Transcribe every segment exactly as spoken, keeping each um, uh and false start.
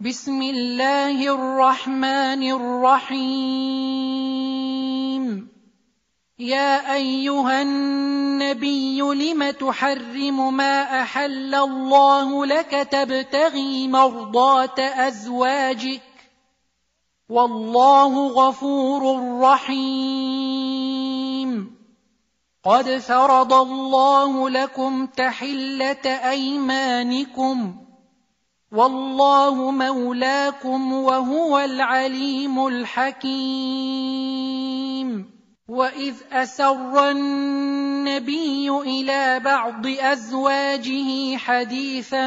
بسم الله الرحمن الرحيم. يا أيها النبي لم تحرم ما أحل الله لك تبتغي مرضات أزواجك والله غفور رحيم. قد فرض الله لكم تحلة أيمانكم والله مولاكم وهو العليم الحكيم. وإذ أسر النبي إلى بعض أزواجه حديثا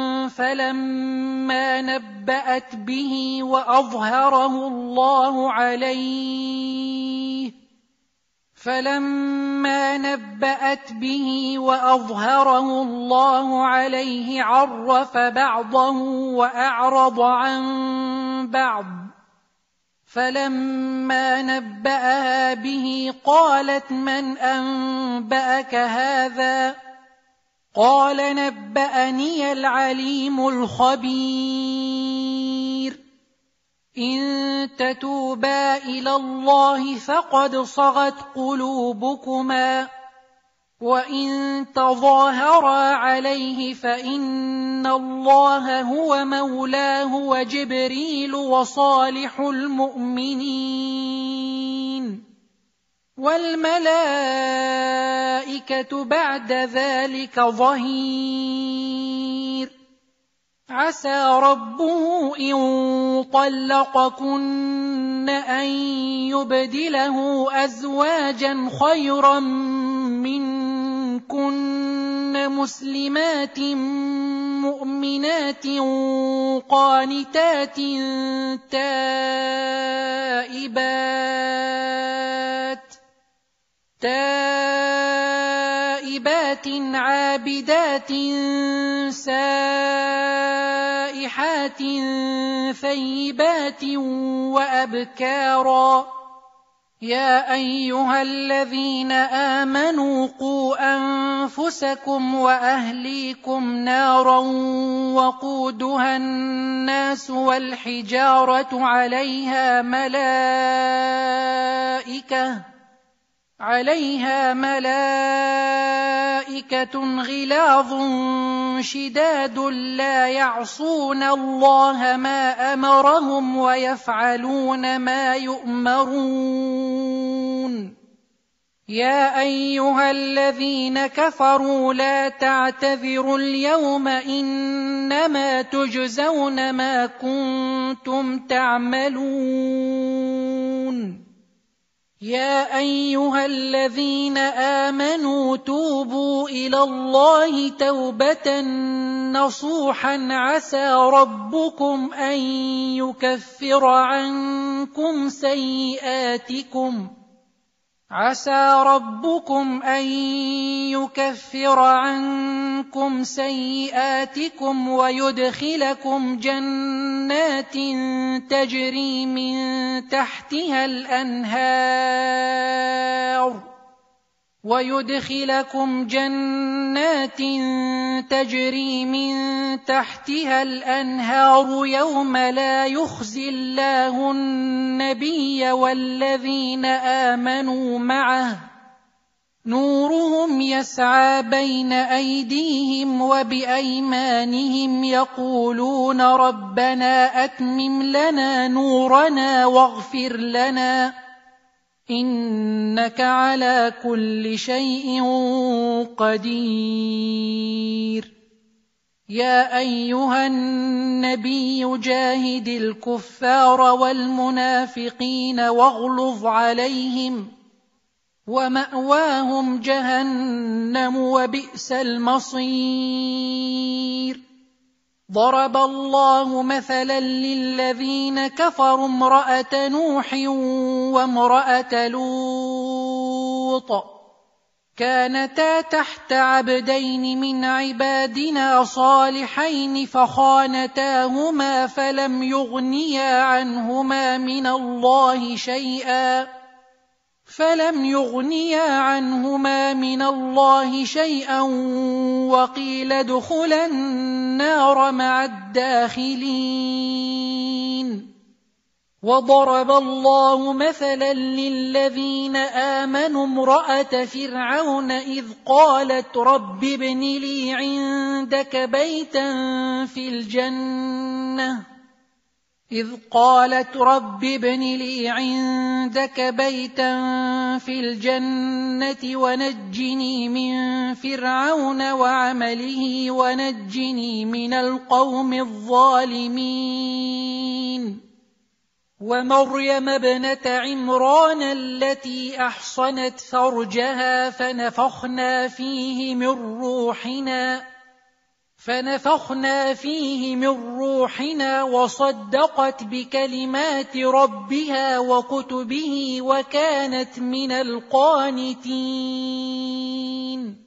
فلما نبأت به وأظهره الله عليه فلما نبأت به وأظهره الله عليه عرف بعضه وأعرض عن بعض فلما نبأها به قالت من أنبأك هذا؟ قال نبأني العليم الخبير. إن تتوبا إلى الله فقد صغت قلوبكما وإن تظاهرا عليه فإن الله هو مولاه وجبريل وصالح المؤمنين والملائكة بعد ذلك ظهير. عسى ربه إن طلقكن أن يبدله أزواجا خيرا منكن مسلمات مؤمنات قانتات تائبات تائبات عابدات سائحات ثيبات وأبكارا. يا أيها الذين آمنوا قوا أنفسكم وأهليكم نارا وقودها الناس والحجارة عليها ملائكة عليها ملائكة غلاظ شداد لا يعصون الله ما أمرهم ويفعلون ما يؤمرون. يا أيها الذين كفروا لا تعتذروا اليوم إنما تجزون ما كنتم تعملون. يا أيها الذين آمنوا توبوا إلى الله توبة نصوحا عسى ربكم أن يكفر عنكم سيئاتكم عسى ربكم أن يكفر عنكم سيئاتكم ويدخلكم جنات تجري من تحتها الأنهار ويدخلكم جنات تجري من تحتها الأنهار يوم لا يخزي الله النبي والذين آمنوا معه نورهم يسعى بين أيديهم وبأيمانهم يقولون ربنا أتمم لنا نورنا واغفر لنا إنك على كل شيء قدير. يا أيها النبي جاهد الكفار والمنافقين واغلظ عليهم ومأواهم جهنم وبئس المصير. ضرب الله مثلا للذين كفروا امرأة نوح وامرأة لوط كانتا تحت عبدين من عبادنا صالحين فخانتاهما فلم يغنيا عنهما من الله شيئا فلم يغنيا عنهما من الله شيئا وقيل ادخلا النار مع الداخلين. وضرب الله مثلا للذين آمنوا امرأة فرعون إذ قالت رب ابن لي عندك بيتا في الجنة إذ قالت رب ابن لي عندك بيتا في الجنة ونجني من فرعون وعمله ونجني من القوم الظالمين. ومريم ابنة عمران التي أحصنت فرجها فنفخنا فيه من روحنا فنفخنا فيه من روحنا وصدقت بكلمات ربها وكتبه وكانت من القانتين.